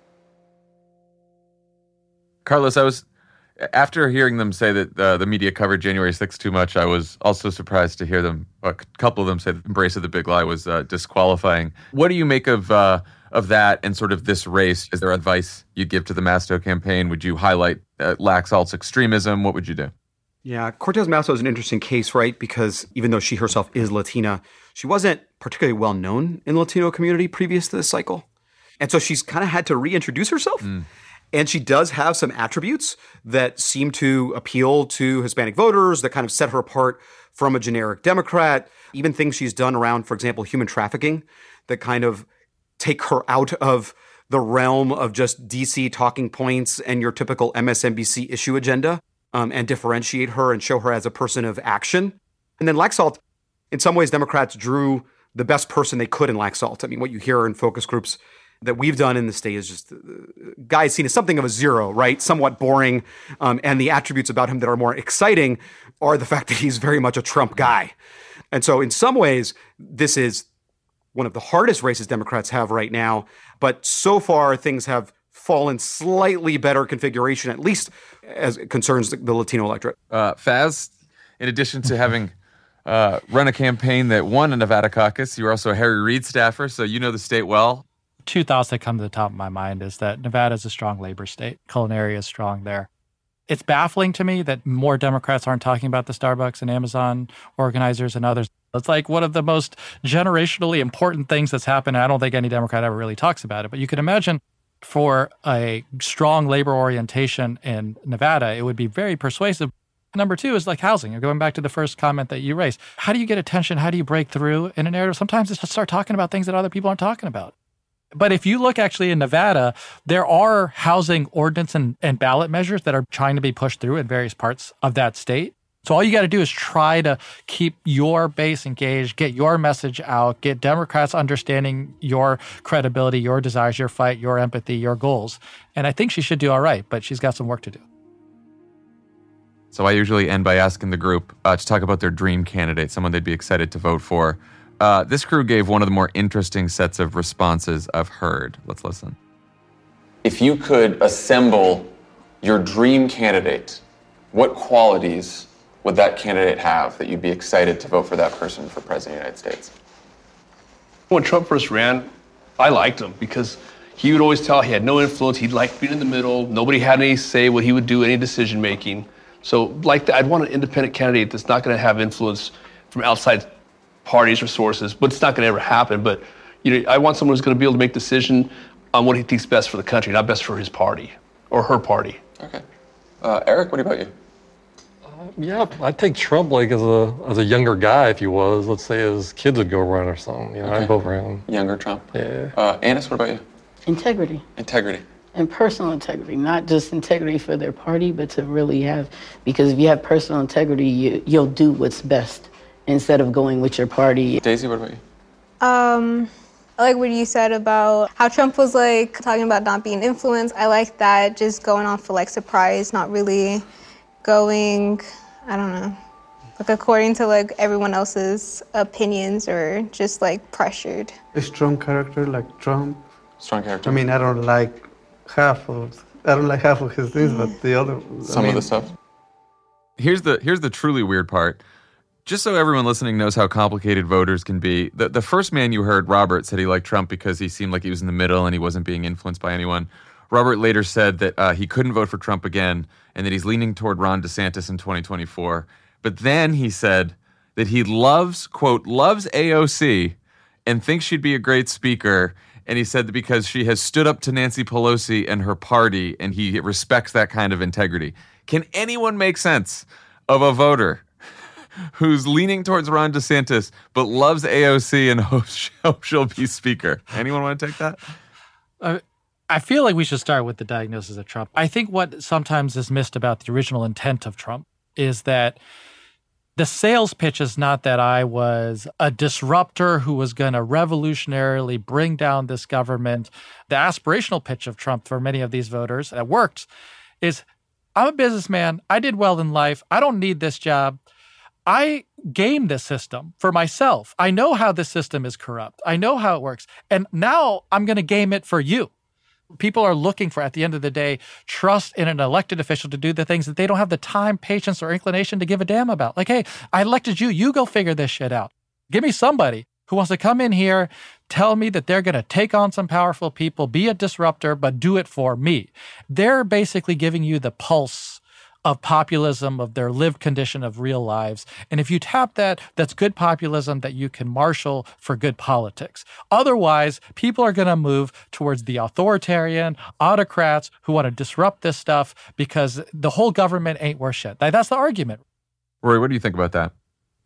Carlos, I was, after hearing them say that uh, the media covered January sixth too much, I was also surprised to hear them, a couple of them say that embrace of the big lie was uh, disqualifying. What do you make of uh, of that and sort of this race? Is there advice you give to the Masto campaign? Would you highlight uh, Laxalt's extremism? What would you do? Yeah, Cortez Masto is an interesting case, right? Because even though she herself is Latina, she wasn't particularly well known in the Latino community previous to this cycle. And so she's kind of had to reintroduce herself. Mm. And she does have some attributes that seem to appeal to Hispanic voters, that kind of set her apart from a generic Democrat. Even things she's done around, for example, human trafficking, that kind of take her out of the realm of just D C talking points and your typical M S N B C issue agenda, um, and differentiate her and show her as a person of action. And then Laxalt, in some ways, Democrats drew the best person they could in Laxalt. I mean, what you hear in focus groups that we've done in the state is just, uh, guy is seen as something of a zero, right? Somewhat boring. Um, and the attributes about him that are more exciting are the fact that he's very much a Trump guy. And so in some ways, this is one of the hardest races Democrats have right now. But so far, things have fallen slightly better configuration, at least as it concerns the, the Latino electorate. Uh, Faz, in addition to having uh, run a campaign that won a Nevada caucus, you were also a Harry Reid staffer, so you know the state well. Two thoughts that come to the top of my mind is that Nevada is a strong labor state. Culinary is strong there. It's baffling to me that more Democrats aren't talking about the Starbucks and Amazon organizers and others. It's like one of the most generationally important things that's happened. I don't think any Democrat ever really talks about it. But you can imagine for a strong labor orientation in Nevada, it would be very persuasive. Number two is like housing. You're going back to the first comment that you raised. How do you get attention? How do you break through in a narrative? Sometimes it's just start talking about things that other people aren't talking about. But if you look actually in Nevada, there are housing ordinance and, and ballot measures that are trying to be pushed through in various parts of that state. So all you got to do is try to keep your base engaged, get your message out, get Democrats understanding your credibility, your desires, your fight, your empathy, your goals. And I think she should do all right, but she's got some work to do. So I usually end by asking the group uh, to talk about their dream candidate, someone they'd be excited to vote for. Uh, this crew gave one of the more interesting sets of responses I've heard. Let's listen. If you could assemble your dream candidate, what qualities would that candidate have that you'd be excited to vote for that person for president of the United States? When Trump first ran, I liked him because he would always tell he had no influence. He'd like being in the middle. Nobody had any say what he would do, any decision making. So like that, I'd want an independent candidate that's not going to have influence from outside parties or sources, but it's not going to ever happen. But you know, I want someone who's going to be able to make a decision on what he thinks best for the country, not best for his party or her party. Okay. Uh, Eric, what about you? Uh, yeah, I'd take Trump like as a as a younger guy if he was. Let's say his kids would go run or something. You know, Okay. I'd vote for him. Younger Trump. Yeah. Uh, Anis, what about you? Integrity. Integrity. And personal integrity, not just integrity for their party, but to really have, because if you have personal integrity, you, you'll do what's best instead of going with your party. Daisy, what about you? Um, I like what you said about how Trump was like talking about not being influenced. I like that, just going off for like surprise, not really going, I don't know, like according to like everyone else's opinions or just like pressured. A strong character like Trump. Strong character. I mean, I don't like half of, I don't like half of his things, but the other. Some I mean, of the stuff. Here's the here's the truly weird part. Just so everyone listening knows how complicated voters can be, the, the first man you heard, Robert, said he liked Trump because he seemed like he was in the middle and he wasn't being influenced by anyone. Robert later said that uh, he couldn't vote for Trump again and that he's leaning toward Ron DeSantis in twenty twenty-four. But then he said that he loves, quote, loves A O C and thinks she'd be a great speaker. And he said that because she has stood up to Nancy Pelosi and her party and he respects that kind of integrity. Can anyone make sense of a voter who's leaning towards Ron DeSantis but loves A O C and hopes she'll be speaker? Anyone want to take that? Uh, I feel like we should start with the diagnosis of Trump. I think what sometimes is missed about the original intent of Trump is that the sales pitch is not that I was a disruptor who was going to revolutionarily bring down this government. The aspirational pitch of Trump for many of these voters that worked is, I'm a businessman. I did well in life. I don't need this job. I game this system for myself. I know how this system is corrupt. I know how it works. And now I'm going to game it for you. People are looking for, at the end of the day, trust in an elected official to do the things that they don't have the time, patience, or inclination to give a damn about. Like, hey, I elected you. You go figure this shit out. Give me somebody who wants to come in here, tell me that they're going to take on some powerful people, be a disruptor, but do it for me. They're basically giving you the pulse of populism, of their lived condition of real lives. And if you tap that, that's good populism that you can marshal for good politics. Otherwise, people are going to move towards the authoritarian autocrats who want to disrupt this stuff because the whole government ain't worth shit. That's the argument. Roy, what do you think about that?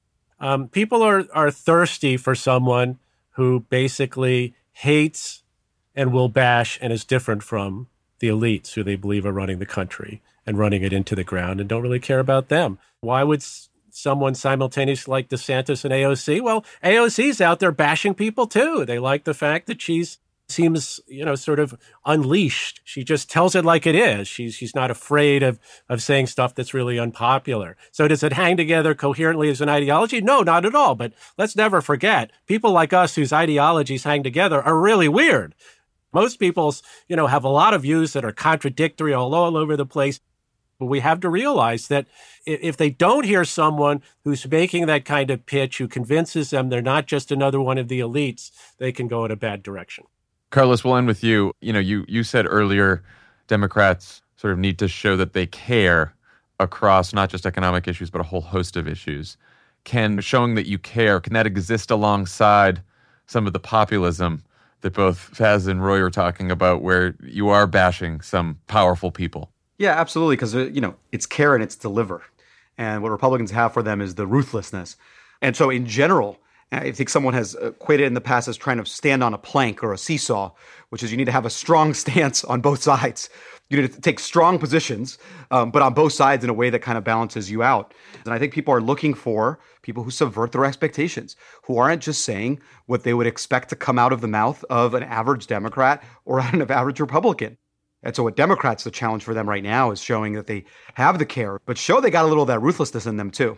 Um, people are, are thirsty for someone who basically hates and will bash and is different from the elites who they believe are running the country and running it into the ground and don't really care about them. Why would s- someone simultaneously like DeSantis and A O C? Well, A O C's out there bashing people too. They like the fact that she's seems, you know, sort of unleashed. She just tells it like it is. She's she's not afraid of of saying stuff that's really unpopular. So does it hang together coherently as an ideology? No, not at all. But let's never forget, people like us whose ideologies hang together are really weird. Most people's, you know, have a lot of views that are contradictory all, all over the place. But we have to realize that if they don't hear someone who's making that kind of pitch, who convinces them they're not just another one of the elites, they can go in a bad direction. Carlos, we'll end with you. You know, you you said earlier Democrats sort of need to show that they care across not just economic issues, but a whole host of issues. Can showing that you care, can that exist alongside some of the populism that both Faz and Roy are talking about, where you are bashing some powerful people? Yeah, absolutely, because, you know, it's care and it's deliver. And what Republicans have for them is the ruthlessness. And so in general, I think someone has equated in the past as trying to stand on a plank or a seesaw, which is you need to have a strong stance on both sides. You need to take strong positions, um, but on both sides in a way that kind of balances you out. And I think people are looking for people who subvert their expectations, who aren't just saying what they would expect to come out of the mouth of an average Democrat or an average Republican. And so what Democrats, the challenge for them right now is showing that they have the care, but show they got a little of that ruthlessness in them too.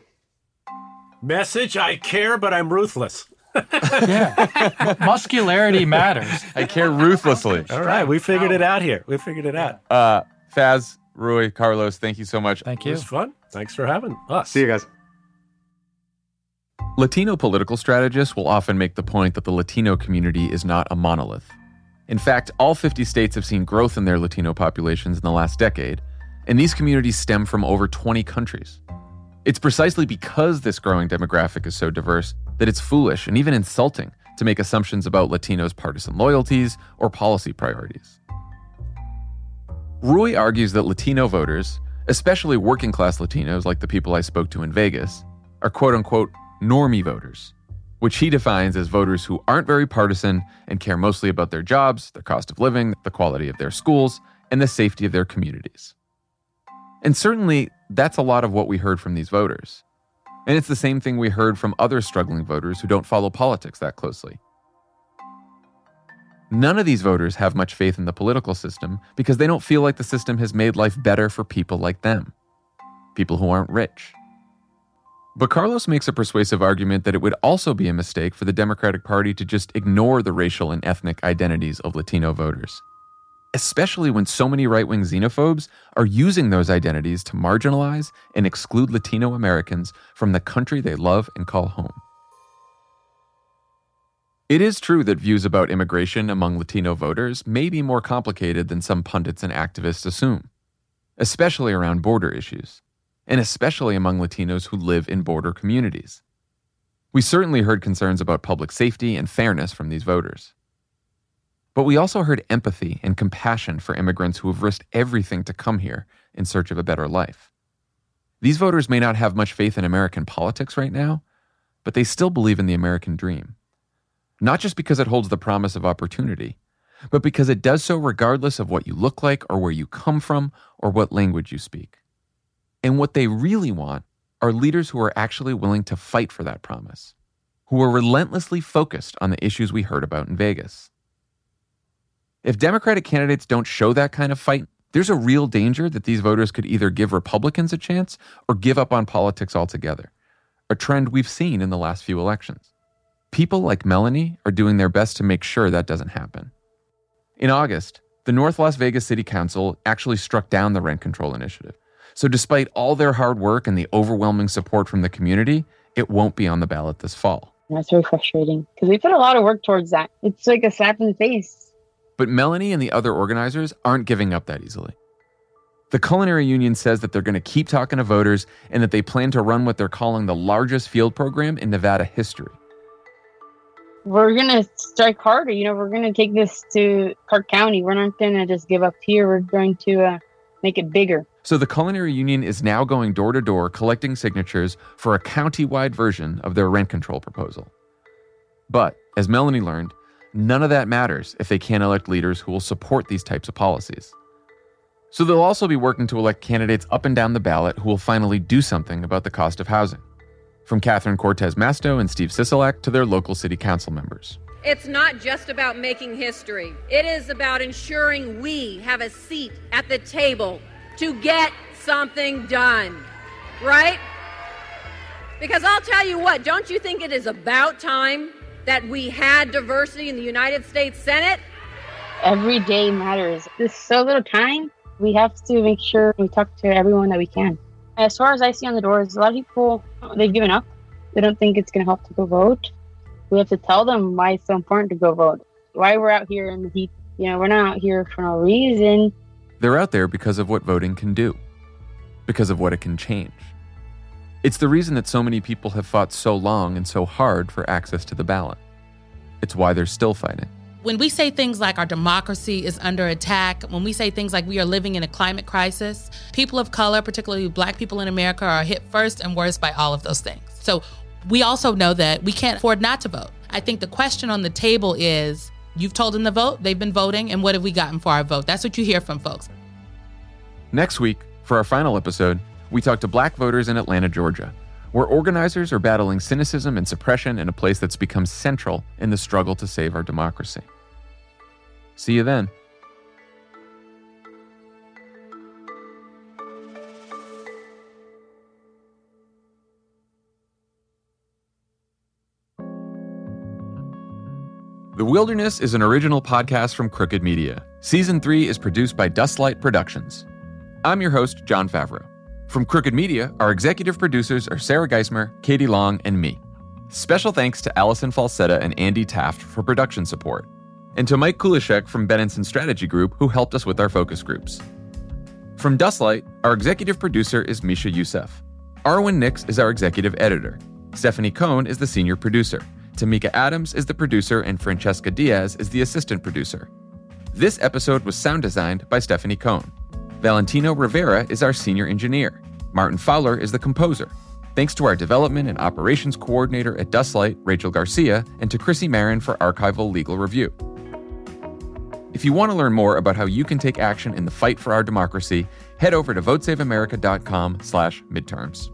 Message, I care, but I'm ruthless. Yeah. Muscularity matters. I care ruthlessly. All right, we figured it out here. We figured it out. Uh, Faz, Roy, Carlos, thank you so much. Thank you. It was fun. Thanks for having us. See you guys. Latino political strategists will often make the point that the Latino community is not a monolith. In fact, all fifty states have seen growth in their Latino populations in the last decade, and these communities stem from over twenty countries. It's precisely because this growing demographic is so diverse that it's foolish and even insulting to make assumptions about Latinos' partisan loyalties or policy priorities. Rui argues that Latino voters, especially working-class Latinos like the people I spoke to in Vegas, are quote-unquote normie voters, which he defines as voters who aren't very partisan and care mostly about their jobs, their cost of living, the quality of their schools, and the safety of their communities. And certainly, that's a lot of what we heard from these voters. And it's the same thing we heard from other struggling voters who don't follow politics that closely. None of these voters have much faith in the political system because they don't feel like the system has made life better for people like them, people who aren't rich. But Carlos makes a persuasive argument that it would also be a mistake for the Democratic Party to just ignore the racial and ethnic identities of Latino voters, especially when so many right-wing xenophobes are using those identities to marginalize and exclude Latino Americans from the country they love and call home. It is true that views about immigration among Latino voters may be more complicated than some pundits and activists assume, especially around border issues, and especially among Latinos who live in border communities. We certainly heard concerns about public safety and fairness from these voters. But we also heard empathy and compassion for immigrants who have risked everything to come here in search of a better life. These voters may not have much faith in American politics right now, but they still believe in the American dream. Not just because it holds the promise of opportunity, but because it does so regardless of what you look like or where you come from or what language you speak. And what they really want are leaders who are actually willing to fight for that promise, who are relentlessly focused on the issues we heard about in Vegas. If Democratic candidates don't show that kind of fight, there's a real danger that these voters could either give Republicans a chance or give up on politics altogether, a trend we've seen in the last few elections. People like Melanie are doing their best to make sure that doesn't happen. In August, the North Las Vegas City Council actually struck down the rent control initiative. So despite all their hard work and the overwhelming support from the community, it won't be on the ballot this fall. That's very frustrating because we put a lot of work towards that. It's like a slap in the face. But Melanie and the other organizers aren't giving up that easily. The Culinary Union says that they're going to keep talking to voters and that they plan to run what they're calling the largest field program in Nevada history. We're going to strike harder. You know, we're going to take this to Clark County. We're not going to just give up here. We're going to uh, make it bigger. So the Culinary Union is now going door to door collecting signatures for a county-wide version of their rent control proposal. But, as Melanie learned, none of that matters if they can't elect leaders who will support these types of policies. So they'll also be working to elect candidates up and down the ballot who will finally do something about the cost of housing. From Catherine Cortez Masto and Steve Sisolak to their local city council members. It's not just about making history. It is about ensuring we have a seat at the table to get something done, right? Because I'll tell you what, don't you think it is about time that we had diversity in the United States Senate? Every day matters. There's so little time. We have to make sure we talk to everyone that we can. As far as I see on the doors, a lot of people, they've given up. They don't think it's going to help to go vote. We have to tell them why it's so important to go vote, why we're out here in the heat. You know, we're not out here for no reason. They're out there because of what voting can do, because of what it can change. It's the reason that so many people have fought so long and so hard for access to the ballot. It's why they're still fighting. When we say things like our democracy is under attack, when we say things like we are living in a climate crisis, people of color, particularly Black people in America, are hit first and worst by all of those things. So we also know that we can't afford not to vote. I think the question on the table is, you've told them to vote, they've been voting, and what have we gotten for our vote? That's what you hear from folks. Next week, for our final episode, we talk to Black voters in Atlanta, Georgia, where organizers are battling cynicism and suppression in a place that's become central in the struggle to save our democracy. See you then. The Wilderness is an original podcast from Crooked Media. Season three is produced by Dustlight Productions. I'm your host, Jon Favreau. From Crooked Media, our executive producers are Sarah Geismer, Katie Long, and me. Special thanks to Allison Falsetta and Andy Taft for production support, and to Mike Kulishek from Benenson Strategy Group, who helped us with our focus groups. From Dustlight, our executive producer is Misha Youssef. Arwen Nix is our executive editor. Stephanie Cohn is the senior producer. Tamika Adams is the producer, and Francesca Diaz is the assistant producer. This episode was sound designed by Stephanie Cohn. Valentino Rivera is our senior engineer. Martin Fowler is the composer. Thanks to our development and operations coordinator at Dustlight, Rachel Garcia, and to Chrissy Marin for archival legal review. If you want to learn more about how you can take action in the fight for our democracy, head over to votesaveamerica.com slash midterms.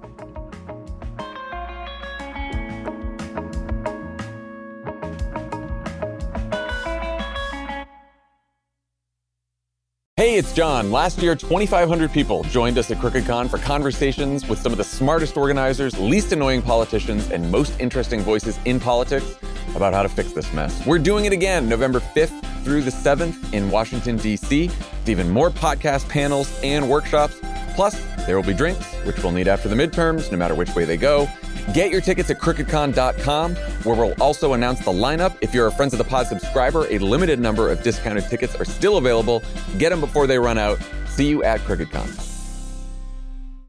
Hey, it's John. Last year, twenty-five hundred people joined us at CrookedCon for conversations with some of the smartest organizers, least annoying politicians, and most interesting voices in politics about how to fix this mess. We're doing it again, November fifth through the seventh in Washington, D C, with even more podcast panels and workshops. Plus, there will be drinks, which we'll need after the midterms, no matter which way they go. Get your tickets at crooked con dot com, where we'll also announce the lineup. If you're a Friends of the Pod subscriber, a limited number of discounted tickets are still available. Get them before they run out. See you at CrookedCon.